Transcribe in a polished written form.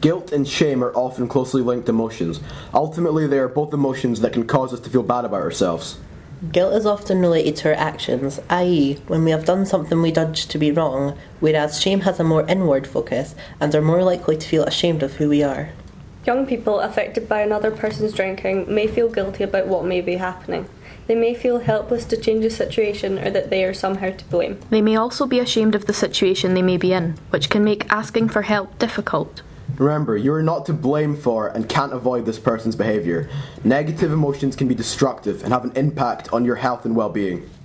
Guilt and shame are often closely linked emotions. Ultimately, they are both emotions that can cause us to feel bad about ourselves. Guilt is often related to our actions, i.e., when we have done something we judge to be wrong, whereas shame has a more inward focus and are more likely to feel ashamed of who we are. Young people affected by another person's drinking may feel guilty about what may be happening. They may feel helpless to change the situation or that they are somehow to blame. They may also be ashamed of the situation they may be in, which can make asking for help difficult. Remember, you are not to blame for and can't avoid this person's behaviour. Negative emotions can be destructive and have an impact on your health and well-being.